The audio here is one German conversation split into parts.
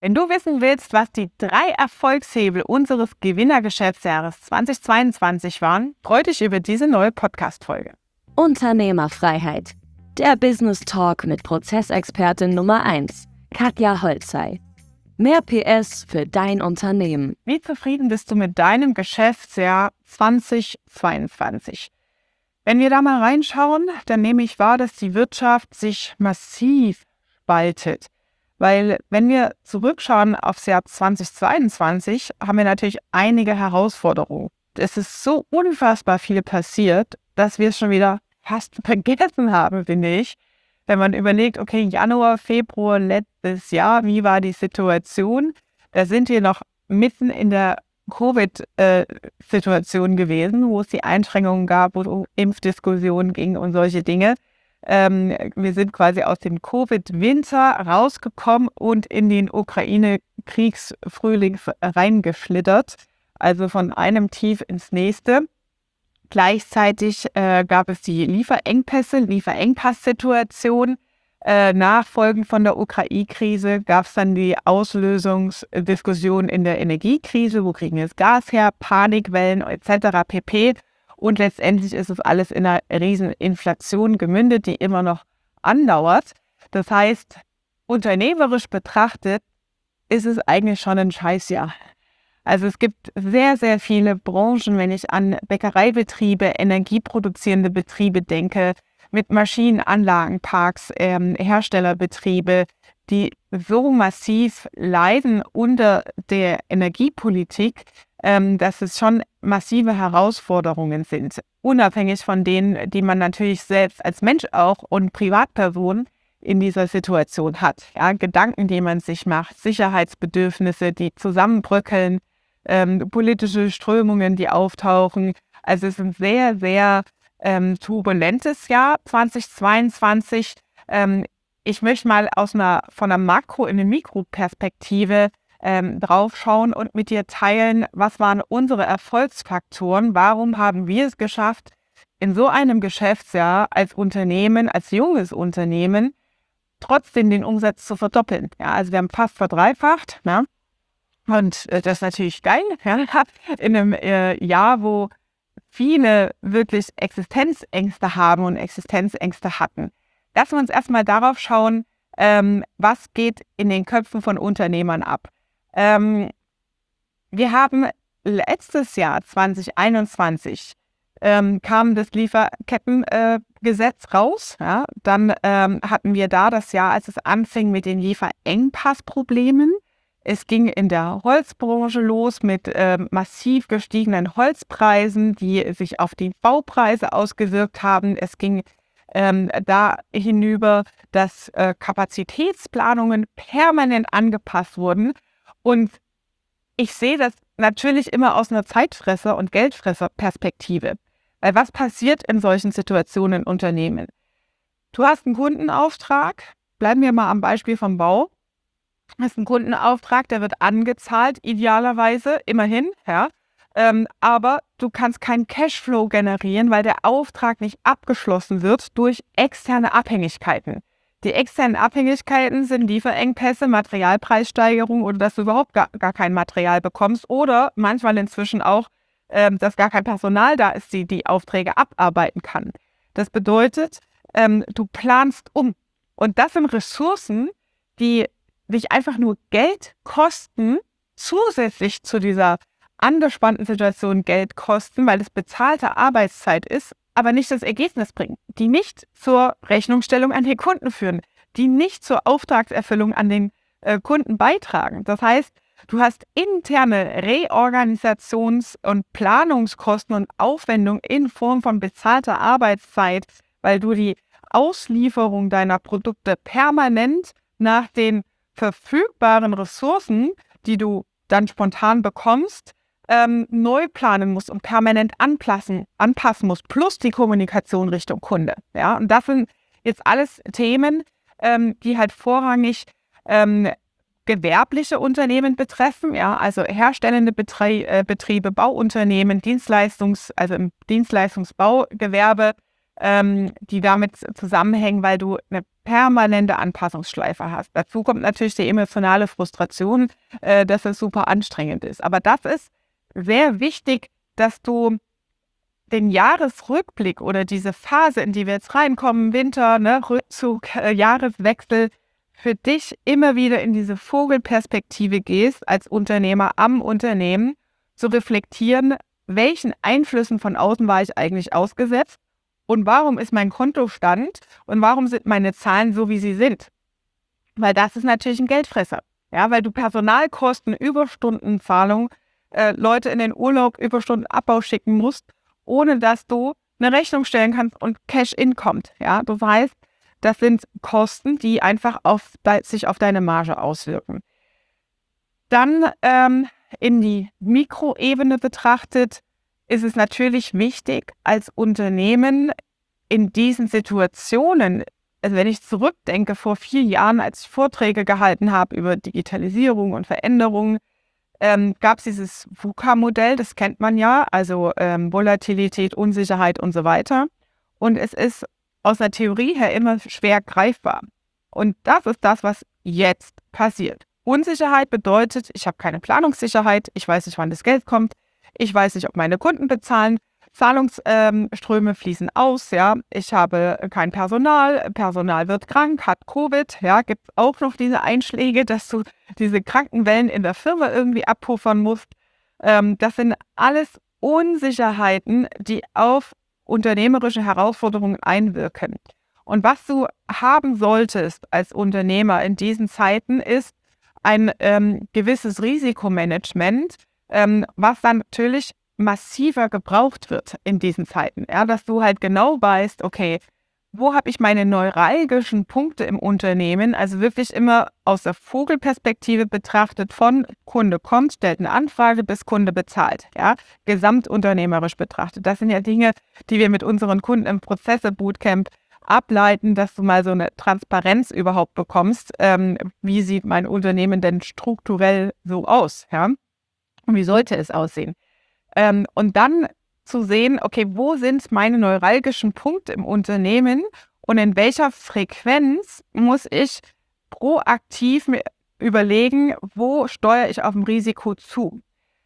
Wenn du wissen willst, was die 3 Erfolgshebel unseres Gewinnergeschäftsjahres 2022 waren, freu dich über diese neue Podcast-Folge. Unternehmerfreiheit. Der Business Talk mit Prozessexpertin Nummer 1, Katja Holzei. Mehr PS für dein Unternehmen. Wie zufrieden bist du mit deinem Geschäftsjahr 2022? Wenn wir da mal reinschauen, dann nehme ich wahr, dass die Wirtschaft sich massiv spaltet. Weil wenn wir zurückschauen aufs Jahr 2022, haben wir natürlich einige Herausforderungen. Es ist so unfassbar viel passiert, dass wir es schon wieder fast vergessen haben, finde ich. Wenn man überlegt, okay, Januar, Februar letztes Jahr, wie war die Situation? Da sind wir noch mitten in der Covid-Situation gewesen, wo es die Einschränkungen gab, wo es um Impfdiskussionen ging und solche Dinge. Wir sind quasi aus dem Covid-Winter rausgekommen und in den Ukraine-Kriegsfrühling reingeschlittert, also von einem Tief ins nächste. Gleichzeitig gab es die Lieferengpass-Situation. Nachfolgend von der Ukraine-Krise gab es dann die Auslösungsdiskussion in der Energiekrise, wo kriegen wir das Gas her, Panikwellen etc. pp. Und letztendlich ist es alles in einer riesen Inflation gemündet, die immer noch andauert. Das heißt, unternehmerisch betrachtet ist es eigentlich schon ein Scheißjahr. Also es gibt sehr, sehr viele Branchen, wenn ich an Bäckereibetriebe, energieproduzierende Betriebe denke, mit Maschinenanlagenparks, Herstellerbetriebe, die so massiv leiden unter der Energiepolitik, dass es schon massive Herausforderungen sind. Unabhängig von denen, die man natürlich selbst als Mensch auch und Privatperson in dieser Situation hat. Ja, Gedanken, die man sich macht, Sicherheitsbedürfnisse, die zusammenbröckeln, politische Strömungen, die auftauchen. Also es ist ein sehr, sehr turbulentes Jahr 2022. Ich möchte mal von der Makro- in eine Mikroperspektive drauf schauen und mit dir teilen, was waren unsere Erfolgsfaktoren, warum haben wir es geschafft, in so einem Geschäftsjahr als Unternehmen, als junges Unternehmen, trotzdem den Umsatz zu verdoppeln. Ja, also wir haben fast verdreifacht, ja, und das ist natürlich geil, ja, in einem Jahr, wo viele wirklich Existenzängste haben und Existenzängste hatten. Lassen wir uns erstmal darauf schauen, was geht in den Köpfen von Unternehmern ab. Wir haben letztes Jahr 2021 kam das Lieferkettengesetz raus. Ja? Dann hatten wir da das Jahr, als es anfing mit den Lieferengpassproblemen. Es ging in der Holzbranche los mit massiv gestiegenen Holzpreisen, die sich auf die Baupreise ausgewirkt haben. Es ging da hinüber, dass Kapazitätsplanungen permanent angepasst wurden. Und ich sehe das natürlich immer aus einer Zeitfresser- und Geldfresser-Perspektive. Weil was passiert in solchen Situationen in Unternehmen? Du hast einen Kundenauftrag, bleiben wir mal am Beispiel vom Bau. Du hast einen Kundenauftrag, der wird angezahlt, idealerweise, immerhin, ja. Aber du kannst keinen Cashflow generieren, weil der Auftrag nicht abgeschlossen wird durch externe Abhängigkeiten. Die externen Abhängigkeiten sind Lieferengpässe, Materialpreissteigerung oder dass du überhaupt gar kein Material bekommst oder manchmal inzwischen auch, dass gar kein Personal da ist, die Aufträge abarbeiten kann. Das bedeutet, du planst um. Und das sind Ressourcen, die dich einfach nur Geld kosten, zusätzlich zu dieser angespannten Situation Geld kosten, weil es bezahlte Arbeitszeit ist, aber nicht das Ergebnis bringen, die nicht zur Rechnungsstellung an den Kunden führen, die nicht zur Auftragserfüllung an den Kunden beitragen. Das heißt, du hast interne Reorganisations- und Planungskosten und Aufwendungen in Form von bezahlter Arbeitszeit, weil du die Auslieferung deiner Produkte permanent nach den verfügbaren Ressourcen, die du dann spontan bekommst, neu planen musst und permanent anpassen musst, plus die Kommunikation Richtung Kunde. Ja? Und das sind jetzt alles Themen, die halt vorrangig gewerbliche Unternehmen betreffen, ja? Also herstellende Betriebe, Bauunternehmen, also im Dienstleistungsbaugewerbe, die damit zusammenhängen, weil du eine permanente Anpassungsschleife hast. Dazu kommt natürlich die emotionale Frustration, dass es super anstrengend ist. Aber das ist sehr wichtig, dass du den Jahresrückblick oder diese Phase, in die wir jetzt reinkommen, Winter, Rückzug, Jahreswechsel, für dich immer wieder in diese Vogelperspektive gehst, als Unternehmer am Unternehmen, zu reflektieren, welchen Einflüssen von außen war ich eigentlich ausgesetzt und warum ist mein Kontostand und warum sind meine Zahlen so, wie sie sind. Weil das ist natürlich ein Geldfresser. Ja, weil du Personalkosten, Überstundenzahlung, Leute in den Urlaub, Überstundenabbau schicken musst, ohne dass du eine Rechnung stellen kannst und Cash-in kommt. Ja, das heißt, das sind Kosten, die einfach sich auf deine Marge auswirken. Dann in die Mikroebene betrachtet, ist es natürlich wichtig, als Unternehmen in diesen Situationen, also wenn ich zurückdenke, vor 4 Jahren, als ich Vorträge gehalten habe über Digitalisierung und Veränderungen, gab es dieses VUCA-Modell, das kennt man ja, also Volatilität, Unsicherheit und so weiter. Und es ist aus der Theorie her immer schwer greifbar. Und das ist das, was jetzt passiert. Unsicherheit bedeutet, ich habe keine Planungssicherheit, ich weiß nicht, wann das Geld kommt, ich weiß nicht, ob meine Kunden bezahlen, Zahlungsströme fließen aus, ja, ich habe kein Personal wird krank, hat Covid, ja, gibt es auch noch diese Einschläge, dass du diese Krankenwellen in der Firma irgendwie abpuffern musst. Das sind alles Unsicherheiten, die auf unternehmerische Herausforderungen einwirken. Und was du haben solltest als Unternehmer in diesen Zeiten ist ein gewisses Risikomanagement, was dann natürlich massiver gebraucht wird in diesen Zeiten. Ja, dass du halt genau weißt, okay, wo habe ich meine neuralgischen Punkte im Unternehmen, also wirklich immer aus der Vogelperspektive betrachtet, von Kunde kommt, stellt eine Anfrage, bis Kunde bezahlt, ja, gesamtunternehmerisch betrachtet. Das sind ja Dinge, die wir mit unseren Kunden im Prozesse-Bootcamp ableiten, dass du mal so eine Transparenz überhaupt bekommst, wie sieht mein Unternehmen denn strukturell so aus, ja, und wie sollte es aussehen. Und dann zu sehen, okay, wo sind meine neuralgischen Punkte im Unternehmen und in welcher Frequenz muss ich proaktiv mir überlegen, wo steuere ich auf ein Risiko zu.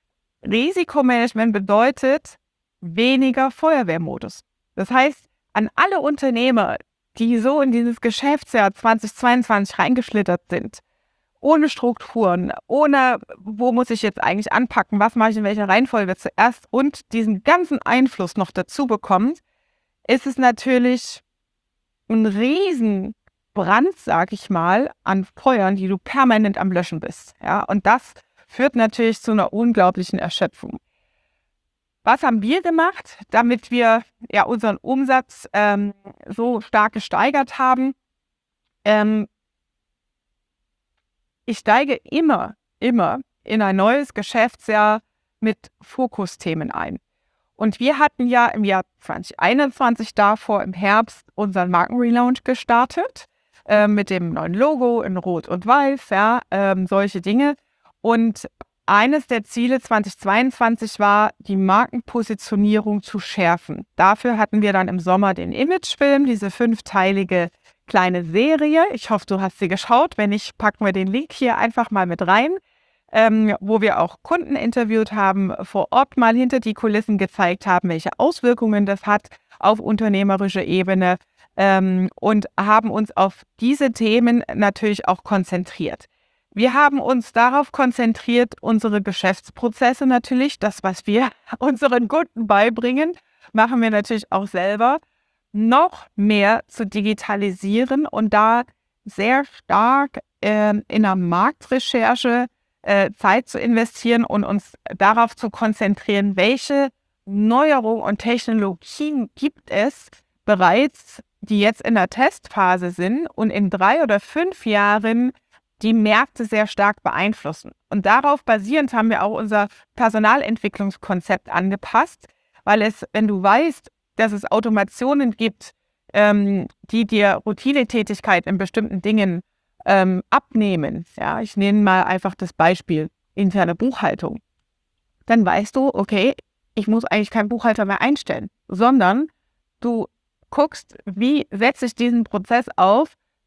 Risikomanagement bedeutet weniger Feuerwehrmodus. Das heißt, an alle Unternehmer, die so in dieses Geschäftsjahr 2022 reingeschlittert sind, ohne Strukturen, ohne, wo muss ich jetzt eigentlich anpacken, was mache ich in welcher Reihenfolge zuerst und diesen ganzen Einfluss noch dazu bekommt, ist es natürlich ein Riesenbrand, sag ich mal, an Feuern, die du permanent am Löschen bist. Ja? Und das führt natürlich zu einer unglaublichen Erschöpfung. Was haben wir gemacht, damit wir ja unseren Umsatz so stark gesteigert haben? Ich steige immer in ein neues Geschäftsjahr mit Fokusthemen ein. Und wir hatten ja im Jahr 2021 davor im Herbst unseren Markenrelaunch gestartet, mit dem neuen Logo in Rot und Weiß, ja, solche Dinge. Und eines der Ziele 2022 war, die Markenpositionierung zu schärfen. Dafür hatten wir dann im Sommer den Imagefilm, diese 5-teilige kleine Serie. Ich hoffe, du hast sie geschaut. Wenn nicht, packen wir den Link hier einfach mal mit rein, wo wir auch Kunden interviewt haben, vor Ort mal hinter die Kulissen gezeigt haben, welche Auswirkungen das hat auf unternehmerischer Ebene, und haben uns auf diese Themen natürlich auch konzentriert. Wir haben uns darauf konzentriert, unsere Geschäftsprozesse natürlich, das, was wir unseren Kunden beibringen, machen wir natürlich auch selber, noch mehr zu digitalisieren und da sehr stark in der Marktrecherche Zeit zu investieren und uns darauf zu konzentrieren, welche Neuerungen und Technologien gibt es bereits, die jetzt in der Testphase sind und in 3 oder 5 Jahren die Märkte sehr stark beeinflussen. Und darauf basierend haben wir auch unser Personalentwicklungskonzept angepasst, weil es, wenn du weißt, dass es Automationen gibt, die dir Routinetätigkeit in bestimmten Dingen abnehmen. Ja, ich nehme mal einfach das Beispiel interne Buchhaltung. Dann weißt du, okay, ich muss eigentlich keinen Buchhalter mehr einstellen, sondern du guckst, wie setze ich diesen Prozess auf,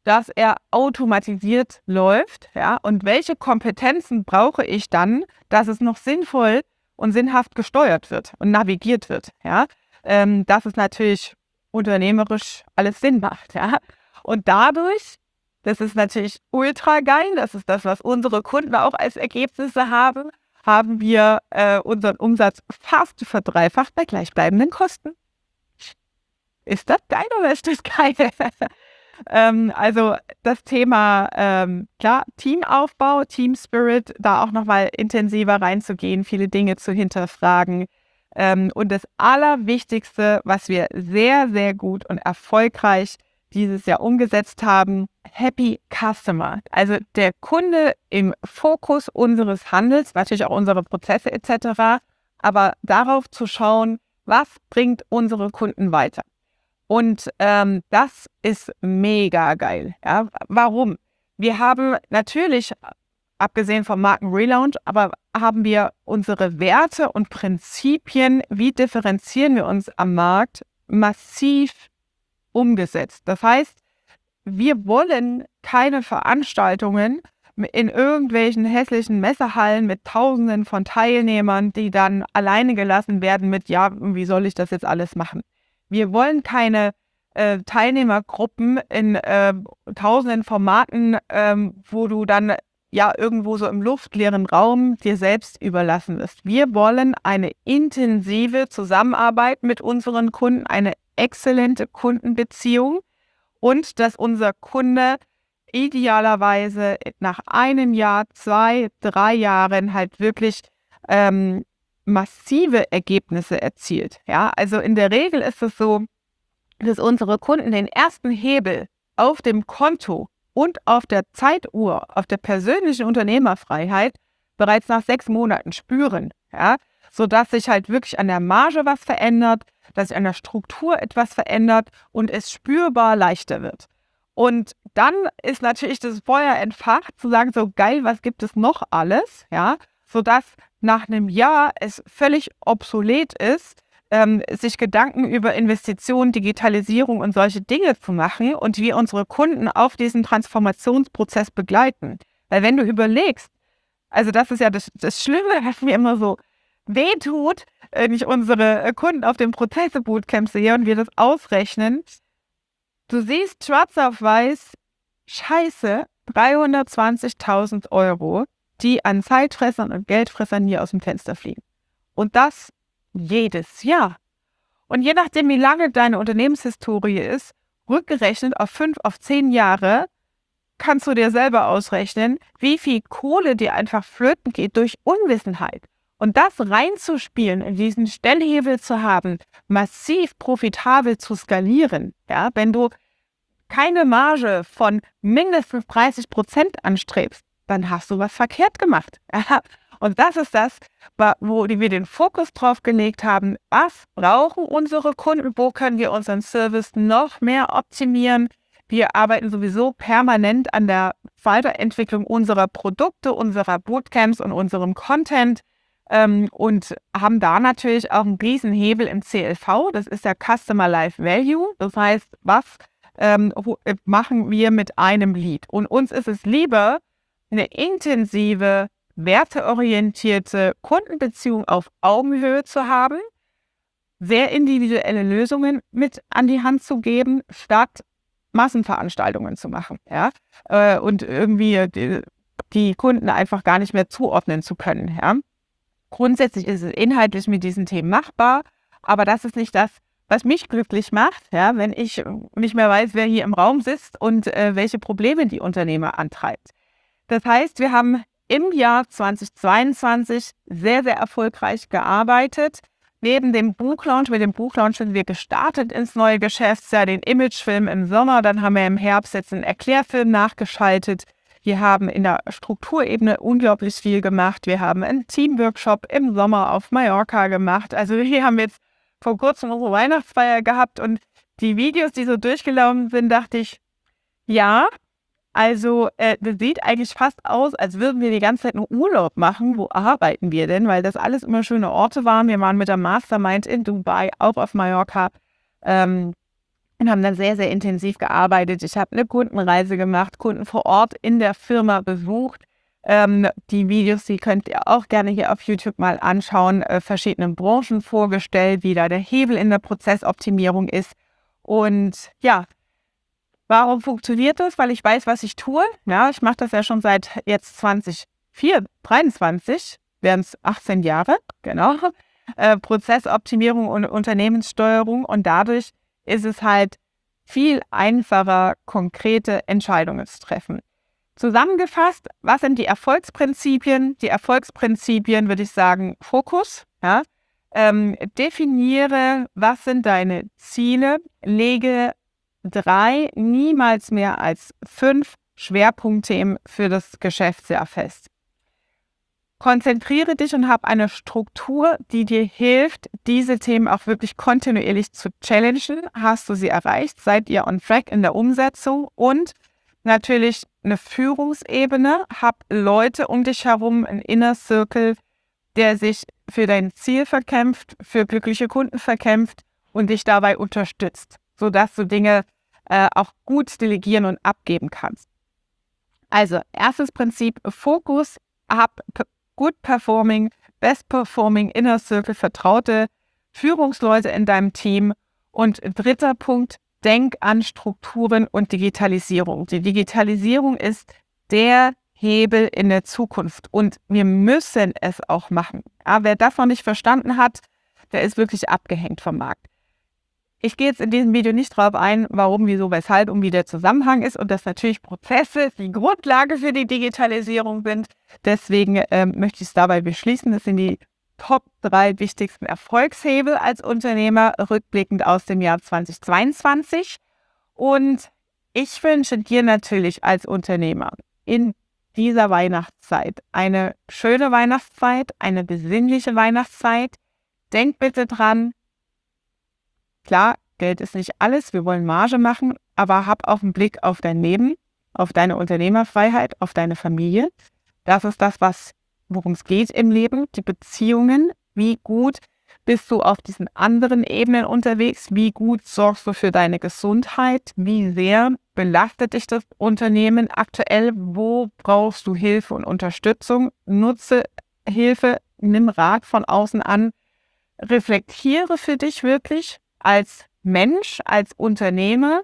dass er automatisiert läuft, ja, und welche Kompetenzen brauche ich dann, dass es noch sinnvoll und sinnhaft gesteuert wird und navigiert wird, ja, dass es natürlich unternehmerisch alles Sinn macht, ja, und dadurch, das ist natürlich ultra geil, das ist das, was unsere Kunden auch als Ergebnisse haben wir unseren Umsatz fast verdreifacht bei gleichbleibenden Kosten. Ist das geil oder ist das geil? Also das Thema, klar, Teamaufbau, Team Spirit, da auch nochmal intensiver reinzugehen, viele Dinge zu hinterfragen. Und das Allerwichtigste, was wir sehr, sehr gut und erfolgreich dieses Jahr umgesetzt haben, Happy Customer. Also der Kunde im Fokus unseres Handels, natürlich auch unsere Prozesse etc., aber darauf zu schauen, was bringt unsere Kunden weiter. Und das ist mega geil. Ja? Warum? Wir haben natürlich, abgesehen vom Markenrelaunch, aber haben wir unsere Werte und Prinzipien, wie differenzieren wir uns am Markt, massiv umgesetzt. Das heißt, wir wollen keine Veranstaltungen in irgendwelchen hässlichen Messehallen mit Tausenden von Teilnehmern, die dann alleine gelassen werden mit, ja, wie soll ich das jetzt alles machen? Wir wollen keine Teilnehmergruppen in tausenden Formaten, wo du dann ja irgendwo so im luftleeren Raum dir selbst überlassen wirst. Wir wollen eine intensive Zusammenarbeit mit unseren Kunden, eine exzellente Kundenbeziehung und dass unser Kunde idealerweise nach einem Jahr, 2, 3 Jahren halt wirklich massive Ergebnisse erzielt. Ja, also in der Regel ist es so, dass unsere Kunden den ersten Hebel auf dem Konto und auf der Zeituhr, auf der persönlichen Unternehmerfreiheit bereits nach 6 Monaten spüren, ja, sodass sich halt wirklich an der Marge was verändert, dass sich an der Struktur etwas verändert und es spürbar leichter wird. Und dann ist natürlich das Feuer entfacht, zu sagen, so geil, was gibt es noch alles, ja, sodass nach einem Jahr es völlig obsolet ist, sich Gedanken über Investitionen, Digitalisierung und solche Dinge zu machen und wir unsere Kunden auf diesen Transformationsprozess begleiten. Weil wenn du überlegst, also das ist ja das Schlimme, was mir immer so wehtut, wenn ich unsere Kunden auf dem Prozesse-Bootcamp sehe und wir das ausrechnen. Du siehst schwarz auf weiß, scheiße, 320.000 €, die an Zeitfressern und Geldfressern hier aus dem Fenster fliegen. Und das jedes Jahr. Und je nachdem, wie lange deine Unternehmenshistorie ist, rückgerechnet auf 5, auf 10 Jahre, kannst du dir selber ausrechnen, wie viel Kohle dir einfach flöten geht durch Unwissenheit. Und das reinzuspielen, in diesen Stellhebel zu haben, massiv profitabel zu skalieren, ja, wenn du keine Marge von mindestens 30% anstrebst, dann hast du was verkehrt gemacht. Und das ist das, wo wir den Fokus drauf gelegt haben, was brauchen unsere Kunden, wo können wir unseren Service noch mehr optimieren. Wir arbeiten sowieso permanent an der Weiterentwicklung unserer Produkte, unserer Bootcamps und unserem Content und haben da natürlich auch einen Riesenhebel im CLV, das ist der Customer Life Value. Das heißt, was machen wir mit einem Lead? Und uns ist es lieber, eine intensive, werteorientierte Kundenbeziehung auf Augenhöhe zu haben, sehr individuelle Lösungen mit an die Hand zu geben, statt Massenveranstaltungen zu machen, ja, und irgendwie die Kunden einfach gar nicht mehr zuordnen zu können, ja. Grundsätzlich ist es inhaltlich mit diesen Themen machbar, aber das ist nicht das, was mich glücklich macht, ja, wenn ich nicht mehr weiß, wer hier im Raum sitzt und welche Probleme die Unternehmer antreibt. Das heißt, wir haben im Jahr 2022 sehr, sehr erfolgreich gearbeitet. Neben dem Buchlaunch, mit dem Buchlaunch sind wir gestartet ins neue Geschäftsjahr, den Imagefilm im Sommer, dann haben wir im Herbst jetzt einen Erklärfilm nachgeschaltet. Wir haben in der Strukturebene unglaublich viel gemacht. Wir haben einen Teamworkshop im Sommer auf Mallorca gemacht. Also hier haben wir jetzt vor kurzem unsere Weihnachtsfeier gehabt und die Videos, die so durchgelaufen sind, dachte ich, ja, also das sieht eigentlich fast aus, als würden wir die ganze Zeit nur Urlaub machen. Wo arbeiten wir denn? Weil das alles immer schöne Orte waren. Wir waren mit der Mastermind in Dubai, auch auf Mallorca. und haben dann sehr, sehr intensiv gearbeitet. Ich habe eine Kundenreise gemacht, Kunden vor Ort in der Firma besucht. Die Videos, die könnt ihr auch gerne hier auf YouTube mal anschauen, verschiedene Branchen vorgestellt, wie da der Hebel in der Prozessoptimierung ist. Und ja, warum funktioniert das? Weil ich weiß, was ich tue. Ja, ich mache das ja schon seit jetzt 2023, wären es 18 Jahre, genau. Prozessoptimierung und Unternehmenssteuerung, und dadurch ist es halt viel einfacher, konkrete Entscheidungen zu treffen. Zusammengefasst, was sind die Erfolgsprinzipien? Die Erfolgsprinzipien, würde ich sagen, Fokus. Ja? Definiere, was sind deine Ziele, lege 3, niemals mehr als 5 Schwerpunktthemen für das Geschäftsjahr fest. Konzentriere dich und hab eine Struktur, die dir hilft, diese Themen auch wirklich kontinuierlich zu challengen. Hast du sie erreicht? Seid ihr on track in der Umsetzung? Und natürlich eine Führungsebene. Hab Leute um dich herum, ein Inner Circle, der sich für dein Ziel verkämpft, für glückliche Kunden verkämpft und dich dabei unterstützt, sodass du Dinge auch gut delegieren und abgeben kannst. Also, erstes Prinzip, Fokus, hab good performing, best performing Inner Circle, vertraute Führungsleute in deinem Team. Und dritter Punkt, denk an Strukturen und Digitalisierung. Die Digitalisierung ist der Hebel in der Zukunft und wir müssen es auch machen. Ja, wer das noch nicht verstanden hat, der ist wirklich abgehängt vom Markt. Ich gehe jetzt in diesem Video nicht drauf ein, warum, wieso, weshalb und wie der Zusammenhang ist und dass natürlich Prozesse die Grundlage für die Digitalisierung sind. Deswegen möchte ich es dabei beschließen. Das sind die Top 3 wichtigsten Erfolgshebel als Unternehmer, rückblickend aus dem Jahr 2022. Und ich wünsche dir natürlich als Unternehmer in dieser Weihnachtszeit eine schöne Weihnachtszeit, eine besinnliche Weihnachtszeit. Denk bitte dran, klar, Geld ist nicht alles, wir wollen Marge machen, aber hab auch einen Blick auf dein Leben, auf deine Unternehmerfreiheit, auf deine Familie. Das ist das, worum es geht im Leben, die Beziehungen. Wie gut bist du auf diesen anderen Ebenen unterwegs? Wie gut sorgst du für deine Gesundheit? Wie sehr belastet dich das Unternehmen aktuell? Wo brauchst du Hilfe und Unterstützung? Nutze Hilfe, nimm Rat von außen an. Reflektiere für dich wirklich als Mensch, als Unternehmer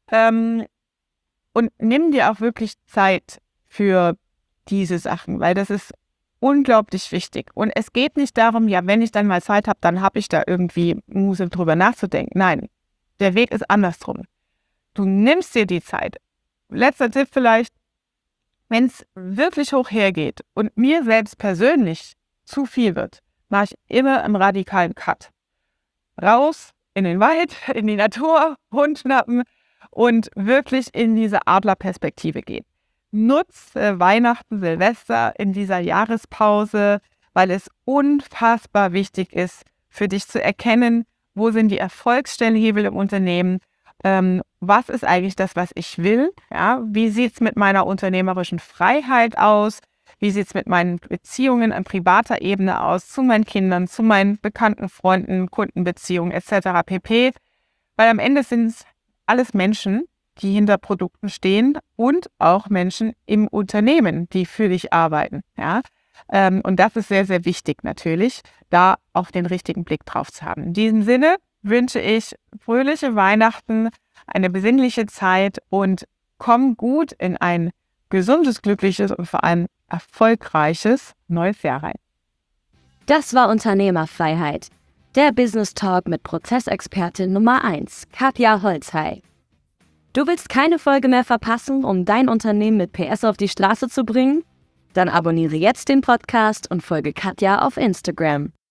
und nimm dir auch wirklich Zeit für diese Sachen, weil das ist unglaublich wichtig. Und es geht nicht darum, ja, wenn ich dann mal Zeit habe, dann habe ich da irgendwie Muße drüber nachzudenken. Nein, der Weg ist andersrum. Du nimmst dir die Zeit. Letzter Tipp vielleicht, wenn es wirklich hoch hergeht und mir selbst persönlich zu viel wird, mache ich immer einen radikalen Cut. Raus in den Wald, in die Natur, Hund schnappen und wirklich in diese Adlerperspektive gehen. Nutze Weihnachten, Silvester in dieser Jahrespause, weil es unfassbar wichtig ist, für dich zu erkennen, wo sind die Erfolgsstellhebel im Unternehmen, was ist eigentlich das, was ich will, ja? Wie sieht es mit meiner unternehmerischen Freiheit aus, wie sieht es mit meinen Beziehungen an privater Ebene aus, zu meinen Kindern, zu meinen bekannten Freunden, Kundenbeziehungen etc. pp. Weil am Ende sind es alles Menschen, die hinter Produkten stehen und auch Menschen im Unternehmen, die für dich arbeiten. Ja? Und das ist sehr, sehr wichtig natürlich, da auch den richtigen Blick drauf zu haben. In diesem Sinne wünsche ich fröhliche Weihnachten, eine besinnliche Zeit und komm gut in ein gesundes, glückliches und vor allem erfolgreiches neues Jahr rein. Das war Unternehmerfreiheit, der Business Talk mit Prozessexpertin Nummer 1, Katja Holzhey. Du willst keine Folge mehr verpassen, um dein Unternehmen mit PS auf die Straße zu bringen? Dann abonniere jetzt den Podcast und folge Katja auf Instagram.